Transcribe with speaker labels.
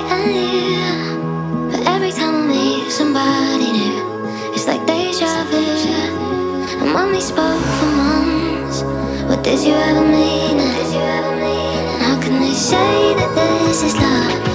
Speaker 1: and you. But every time I meet somebody new, it's like deja vu. And when we spoke for months, what did you ever mean? And how can they say that this is love